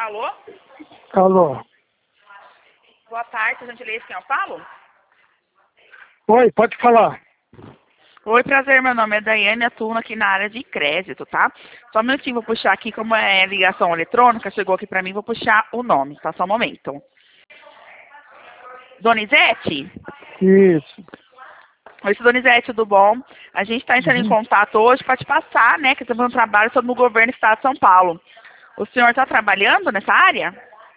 Alô? Alô. Boa tarde, gentileza, quem eu falo? Oi, pode falar. Oi, prazer, meu nome é Daiane, atuo aqui na área de crédito, tá? Só um minutinho, vou puxar aqui, como é ligação eletrônica, chegou aqui pra mim, vou puxar o nome, tá? Só um momento. Donizete? Isso. Oi, Donizete, tudo bom? A gente está entrando em contato hoje para te passar, né, que estamos um trabalho sobre o governo do Estado de São Paulo. O senhor está trabalhando nessa área?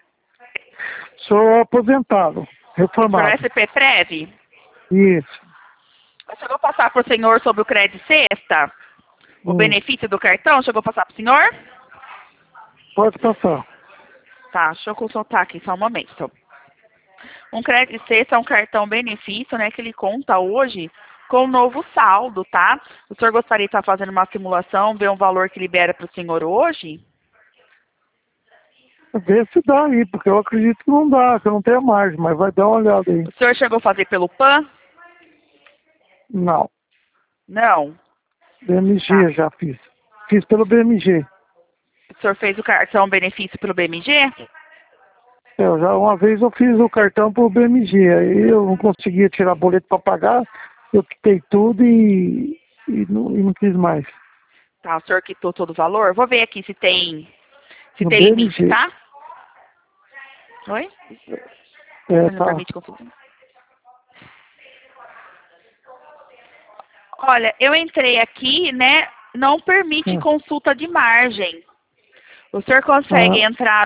Sou aposentado, Por reformado. SP-Prev? Isso. Chegou a passar para o senhor sobre o crédito sexta? O benefício do cartão? Chegou a passar para o senhor? Pode passar. Tá, deixa eu consultar aqui só um momento. Um crédito sexta é um cartão benefício, né, que ele conta hoje com um novo saldo, tá? O senhor gostaria de estar fazendo uma simulação, ver um valor que libera para o senhor hoje? Vê se dá aí, porque eu acredito que não dá, que eu não tenho margem, mas vai dar uma olhada aí. O senhor chegou a fazer pelo PAN? Não. Não. BMG Tá. já fiz. Fiz pelo BMG. O senhor fez o cartão benefício pelo BMG? Uma vez eu fiz o cartão pro BMG, aí eu não conseguia tirar boleto para pagar, eu quitei tudo e não quis mais. Tá, o senhor quitou todo o valor? Vou ver aqui se tem No limite, BMG. tá? Oi? É, Não tá. permite consulta. Olha, eu entrei aqui, né? Não permite Hum. consulta de margem. O senhor consegue Ah, entrar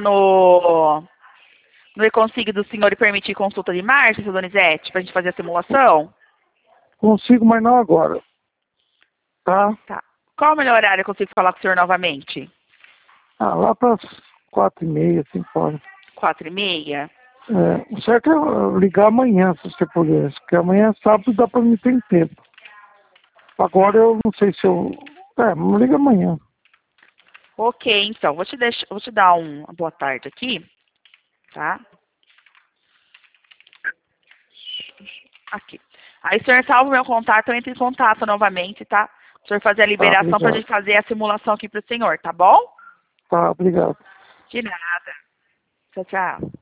no e-consig do senhor e permitir consulta de margem, seu Donizete, pra gente fazer a simulação? consigo, mas não agora. Tá? Tá. Qual o melhor horário que eu consigo falar com o senhor novamente? Lá para as 4h30, 5h. 4h30? O certo é eu ligar amanhã, se você puder. Porque amanhã é sábado, dá para mim ter tempo. Agora eu não sei se eu... me liga amanhã. Ok, então, vou te dar uma boa tarde aqui, tá? Aqui. Aí o senhor salva o meu contato, eu entro em contato novamente, tá? O senhor fazer a Tá, liberação pra obrigado. gente fazer a simulação aqui pro senhor, tá bom? Tá, obrigado. De nada. Tchau, tchau.